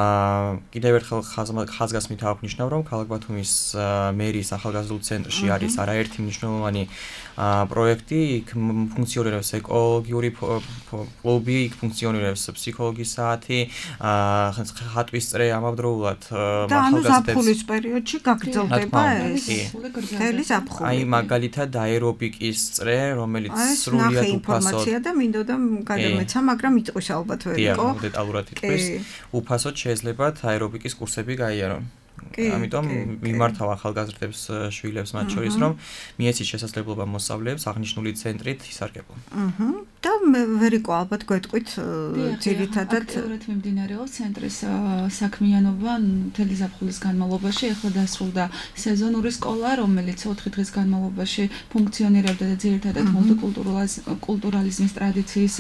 კიდევ ერთხელ ხაზგასმით აღვნიშნავ, რომ ქალაქ ბათუმის მერის ახალგაზრდულ ცენტრში არის არაერთი მნიშვნელოვანი პროექტი, იქ ფუნქციონირებს ეკოლოგიური კლუბი, იქ ფუნქციონირებს ფსიქოლოგის საათი, ხატვის წრე ამავდროულად ახალგაზრდებს. და ზაფხულის პერიოდში გაგრძელდება ეს. მთელი ზაფხული. აი მაგალითად აერობიკის წრე, რომელიც სრულიად უფასოდ ინფორმაცია და მინდოდა გადამეცა, მაგრამ იტყვის ალბათ ვერ იყო. დეტალურად იტყვის. უფასოდ შეიძლებათ აერობიკის კურსები გაიარონ. ამიტომ მიმართავ ახალგაზრდებს შვილებს მათ შორის რომ მიეცით შესაძლებლობა მოსწავლეებს აღნიშნული ცენტრით ისარგებლონ. და ვერ იყო ალბათ გვეტყვით ძირითადად აქტიურად მიმდინარეობს ცენტრის საქმიანობა მთელი ზაფხულის განმავლობაში. ახლა დასრულდა სეზონური სკოლა, რომელიც 4 დღის განმავლობაში ფუნქციონირებდა და ძირითადად მულტიკულტურალიზმის ტრადიციის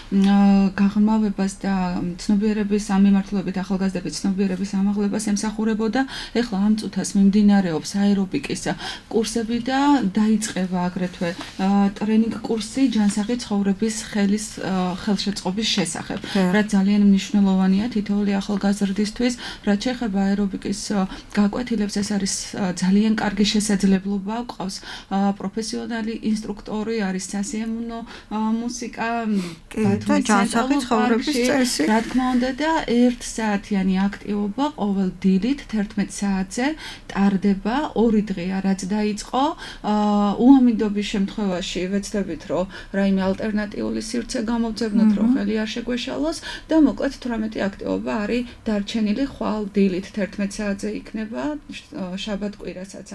გაღრმავებას და ცნობიერების ამიმართლებით ახალგაზრდების ცნობიერების ამაღლებას ემსახურებოდა. ეხლა ამ წუთას მიმდინარეობს აერობიკის კურსები და დაიწყება აგრეთვე ტრენინგ კურსი ჯანსაღი ცხოვრების ხელშეწყობის შესახებ. რაც ძალიან მნიშვნელოვანია თითოეული ახალგაზრდისთვის, რაც შეეხება აერობიკის გაკვეთილებს, ეს არის ძალიან კარგი შესაძლებლობა, გვყავს პროფესიონალი ინსტრუქტორი, არის სასიამოვნო მუსიკა, ჯანსაღი ცხოვრების წესი. რა თქმა უნდა და 1 საათიანი აქტივობა ყოველ დილით 11 საათზე ტარდება 2 დღეა რაც დაიწყო. უამიდობის შემთხვევაში ვეცდებით რომ რაიმე ალტერნატიული სივრცე გამოვძებნოთ რომ ხელი არ შეგვეშალოს და მოკლედ 18 აქტივობა არის დარჩენილი ხვალ დილით 11 საათზე იქნება შაბათ-კვირასაც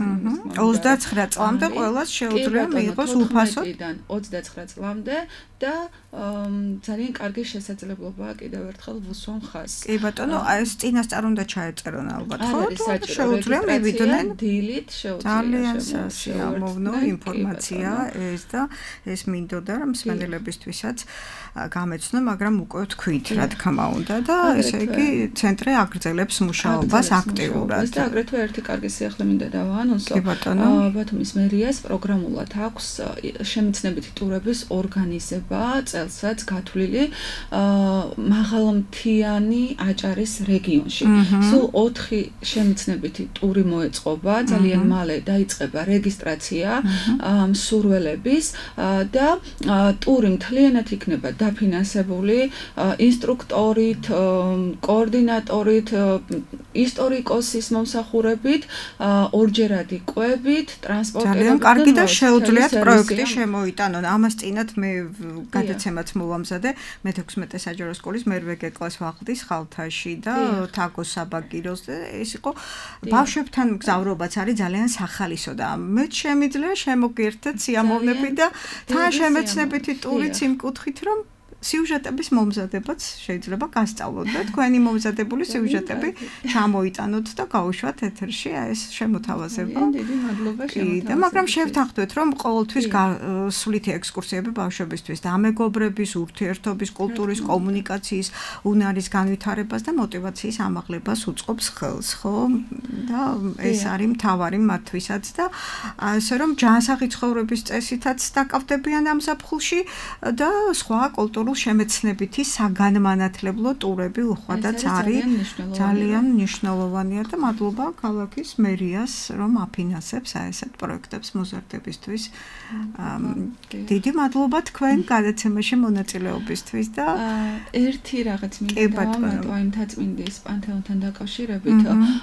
29 წლამდე ყველას შეუძლია მიიღოს უფასოდ 29 წლამდე და ძალიან კარგი შესაძლებლობაა კიდევ ერთხელ ვუსვამ ხაზს. კი ბატონო, ეს წინასწარ უნდა ჩაეწერონ ალბათ, ხო? შეუძლია მივიდნენ დილით, ძალიან სასიამოვნო ინფორმაცია ეს და ეს მინდოდა რომ მსმენელებისთვისაც გამეცნო, მაგრამ უკვე თქვით, რა თქმა უნდა და ესე იგი ცენტრი აგრძელებს მუშაობას აქტიურად. და აგრეთვე ერთი კარგი სიახლე მინდა დავაანონსო. ბათუმის მერიას პროგრამულად აქვს შემეცნებითი ტურების ორგანიზება წელსაც გათვლილი მაღალმთიანი აჭარის რეგიონში. სულ 4 შემეცნებითი ტური მოეწყობა, ძალიან მალე დაიწყება რეგისტრაცია მსურველების და ტური მთლიანად იქნება დაფინანსებული ინსტრუქტორით, კოორდინატორით, ისტორიკოსის მომსახურებით, ორჯერადი კვებით, ტრანსპორტირებით. ძალიან კარგი და შეუძლიათ პროექტი შემოიტანონ. ამას წინათ მე გადაცემაც მოვამზადე მე-16 საჯარო სკოლის მერვე გეკლას ვახდის ხალთაში და თაგოს საბაგიროს და ეს იყო ბავშვებთან მგზავრობაც არის ძალიან სახალისო და მე შემიძლია შემოგერთდეთ სიამოვნები და თან შემეცნებითი ტურიც იმ კუთხით რომ სიუჟეტების მომზადებაც შეიძლება გასწავლოთ და თქვენი მომზადებული სიუჟეტები ჩამოიტანოთ და გავუშვათ ეთერში ეს შემოთავაზება. დიდი მადლობა შემოთავაზებისთვის. და მაგრამ შევთანხმდეთ რომ ყოველთვის სვლითი ექსკურსიები ბავშვებისთვის და ამეგობრების, ურთიერთობის, კულტურის, კომუნიკაციის, უნარის განვითარებას და мотиваციის ამაღლებას უწყობს ხელს, ხო? და ეს არის მთავარი მათთვისაც და ასე რომ ჯანსაღი ცხოვრების წესითაც დაკავდებიან ამ ზაფხულში და სხვა კულტურულ შემეცნებითი საგანმანათლებლო ტურები უხვადაც არის ძალიან მნიშვნელოვანია და მადლობა ქალაქის მერიას რომ აფინანსებს ესეთ პროექტებს მოზარდებისთვის. დიდი მადლობა თქვენ გადაცემაში მონაწილეობისთვის და ერთი რაღაც მინდა აი მთაწმინდის პანთეონთან დაკავშირებით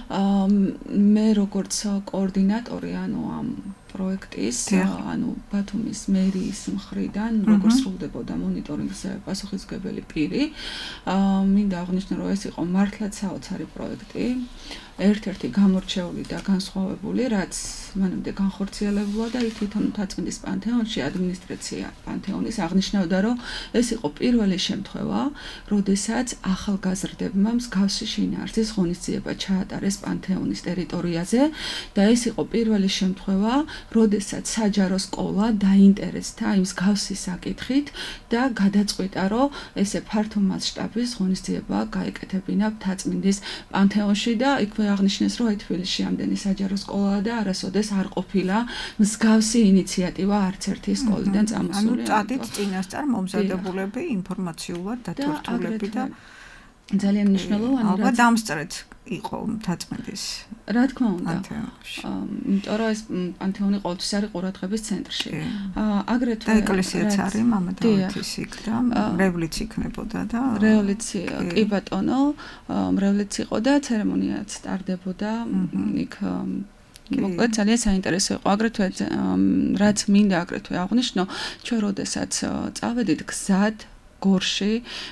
მე როგორც კოორდინატორი ანუ ამ პროექტის ანუ ბათუმის მერიის მხრიდან როგორ სრულდებოდა მონიტორინგზე პასუხისმგებელი პირი მინდა აღვნიშნო რომ ეს იყო მართლაც საოცარი პროექტი ერთ-ერთი გამორჩეული და განსხვავებული რაც მანამდე განხორციელებულა და თვითონ მთაწმინდის პანთეონში ადმინისტრაცია პანთეონის აღნიშნავდა რომ ეს იყო პირველი შემთხვევა როდესაც ახალგაზრდებმა მსგავსი შინაარსის ღონისძიება ჩაატარეს პანთეონის ტერიტორიაზე და ეს იყო პირველი შემთხვევა როდესაც საჯარო სკოლა დაინტერესდა იმ მსგავსი საკითხით და გადაწყვიტა, რომ ესე ფართო მასშტაბის ღონისძიება გაეკეთებინა მთაწმინდის პანთეონში და იქვე აღნიშნეს, რომ თბილისში ამდენი საჯარო სკოლაა და არასოდეს არ ყოფილა მსგავსი ინიციატივა არც ერთი სკოლიდან წამოსული. ანუ წადით წინასწარ მომზადებულები ინფორმაციულად დათვალიერებული და ძალიან მნიშვნელოვანი ალბათ დამსწრეთ იყო მთაწმინდის. რა თქმა უნდა. იმიტომ რომ ეს პანთეონი ყოველთვის არის ყურადღების ცენტრში. აგრეთვე და ეკლესიაც არის მამადავითის იქ და მრევლიც იქნებოდა და მრევლიცი კი ბატონო, მრევლიც იყო და ცერემონიაც ტარდებოდა იქ მოკლედ ძალიან საინტერესო იყო. აგრეთვე რაც მინდა აგრეთვე აღვნიშნო, ჩვენ როდესაც წავედით გზად გორში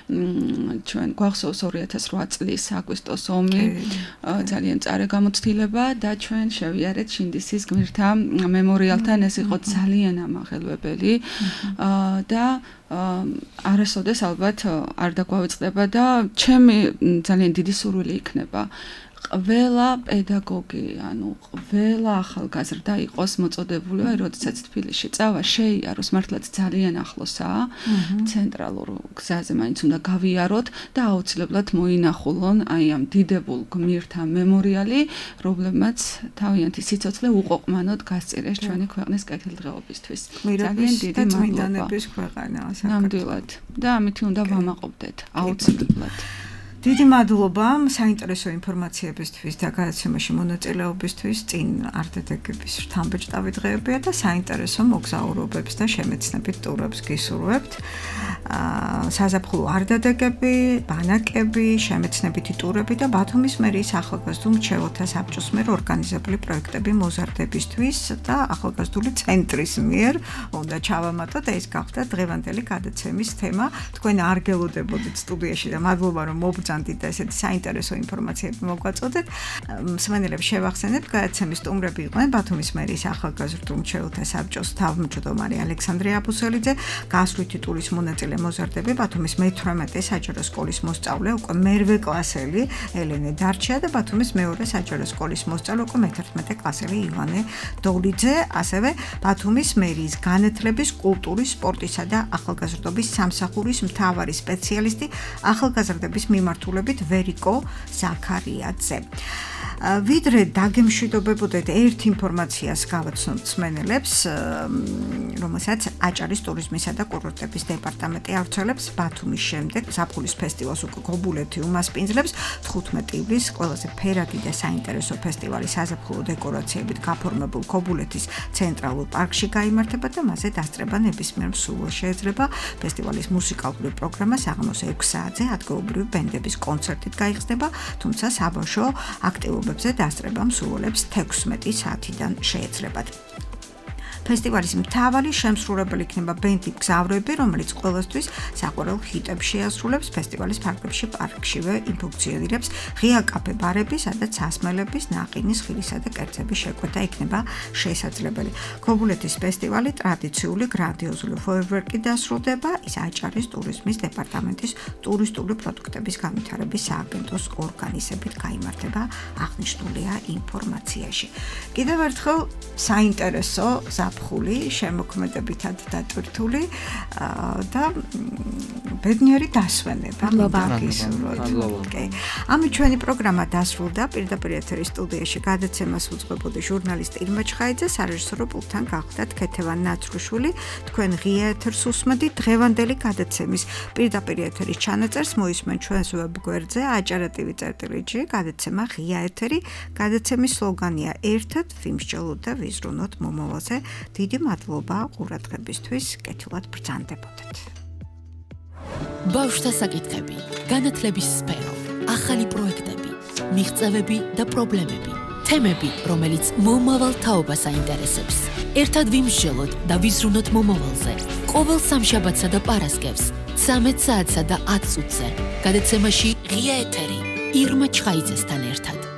ჩვენ გვახსოვს 2008 წლის აგვისტოს ომი ძალიან წარე გამოცდილება და ჩვენ შევიარეთ შინდისის გმირთა მემორიალთან ეს იყო ძალიან ამაღელვებელი და არასოდეს ალბათ არ დაგვავიწყდება და ჩემი ძალიან დიდი სურვილი იქნება ყველა პედაგოგი, ანუ ყველა ახალგაზრდა იყოს მოწოდებული, აი როდესაც თბილისში წავა, შეიაროს, მართლაც ძალიან ახლოსაა, ცენტრალურ გზაზე მაინც უნდა გავიაროთ და აუცილებლად მოინახულონ აი ამ დიდებულ გმირთა მემორიალი, რომლებმაც თავიანთი სიცოცხლე უყოყმანოდ გასწირეს ჩვენი ქვეყნის კეთილდღეობისთვის. ძალიან დიდი მადლობა. ნამდვილად. და ამით უნდა ვამაყობდეთ აუცილებლად. დიდი მადლობა საინტერესო ინფორმაციებისთვის და გადაცემაში მონაწილეობისთვის. წინ არტ-დეკების შთამბეჭდავი დღეებია და საინტერესო მოგზაურობებს და შემეცნებით ტურებს გისურვებთ. საზაფხულო არტ-დეკები, ბანაკები, შემეცნებითი ტურები და ბათუმის მერიის ახალგაზრდულ მრჩეველთა საბჭოს მიერ ორგანიზებული პროექტები მოზარდებისთვის და ახალგაზრდული ცენტრის მიერ უნდა ჩავამატოთ. ეს გახდა დღევანდელი გადაცემის თემა. თქვენ არ გელოდებოდით სტუდიაში და მადლობა რომ მობრძანდით და ესეთი საინტერესო ინფორმაციები მოგვაწოდეთ. მსმენელებს შევახსენებ, გადაცემის სტუმრები იყვნენ ბათუმის მერიის ახალგაზრდულ მრჩეველთა საბჭოს თავმჯდომარე ალექსანდრე აბუსელიძე, გასვლითი ტურის მონაწილე მოზარდები ბათუმის მე-18 საჯარო სკოლის მოსწავლე, უკვე მერვე კლასელი ელენე დარჩია და ბათუმის მეორე საჯარო სკოლის მოსწავლე, უკვე მე-11 კლასელი ივანე დოლიძე, ასევე ბათუმის მერიის განათლების, კულტურის, სპორტისა და ახალგაზრდობის სამსახურის მთავარი სპეციალისტი ახალგაზრდების მიმართულებით ვერიკო ზაქარიაძე. ვიდრე დაგემშვიდობებოდეთ ერთ ინფორმაციას გავაცნობთ მსმენელებს, რომელსაც აჭარის ტურიზმისა და კურორტების დეპარტამენტი ავრცელებს ბათუმის შემდეგ ზაფხულის ფესტივალს უკვე გობულეთი უმასპინძლებს 15 ივლისს ყველაზე ფერადი და საინტერესო ფესტივალი საზაფხულო დეკორაციებით გაფორმებულ გობულეთის ცენტრალურ პარკში გაიმართება და მასზე დასწრება ნებისმიერ მსურველს შეეძლება. ფესტივალის მუსიკალური პროგრამა საღამოს 6 საათზე ადგილობრივი ბენდების კონცერტით გაიხსნება, თუმცა საბავშვო აქტივობებზე დასწრება მსურველებს 16 საათიდან შეეძლებათ. ფესტივალის მთავარი შემსრულებელი იქნება ბენდი გზავრები, რომელიც ყველასთვის საყვარელ ჰიტებს შეასრულებს. ფესტივალის პარკშივე ინფუნქციონირებს ღია კაფე ბარები, სადაც სასმელების, ნაყინის, ხილისა და კერძების შეკვეთა იქნება შესაძლებელი. გობულეთის ფესტივალი ტრადიციული გრანდიოზული ფოიერვერკით დასრულდება. ის აჭარის ტურიზმის დეპარტამენტის ტურისტული პროდუქტების განვითარების სააგენტოს ორგანიზებით გაიმართება, აღნიშნულია ინფორმაციაში. კიდევ ერთხელ საინტერესო ზაფხული შემოქმედებითად დატვირთული და ბედნიერი დასვენება. ამით ჩვენი პროგრამა დასრულდა. პირდაპირ ეთერის სტუდიაში გადაცემას უძღვებოდი ჟურნალისტი ირმა ჩხაიძე, სარეჟისორო პულტთან გახლდათ ქეთევან ნაცრუშვილი. თქვენ ღია ეთერს უსმენთ. დღევანდელი გადაცემის პირდაპირ ეთერის ჩანაწერს მოისმენ ჩვენს ვებგვერდზე acara.tv/g. გადაცემა ღია ეთერი. გადაცემის სლოგანია ერთად ვიმსჯელოთ და ვიზრუნოთ მომავალზე. დიდი მადლობა ყურადღებისთვის. კეთილად ბრძანდებოდეთ. ბავშვთა საკითხები, განათლების სფერო, ახალი პროექტები, მიღწევები და პრობლემები, თემები, რომელიც მომავალ თაობას აინტერესებს. ერთად ვიმსჯელოთ და ვიზრუნოთ მომავალზე. ყოველ სამშაბათსა და პარასკევს 13 საათსა და 10 წუთზე. გადაცემაში ღია ეთერი ირმა ჩხაიძესთან ერთად.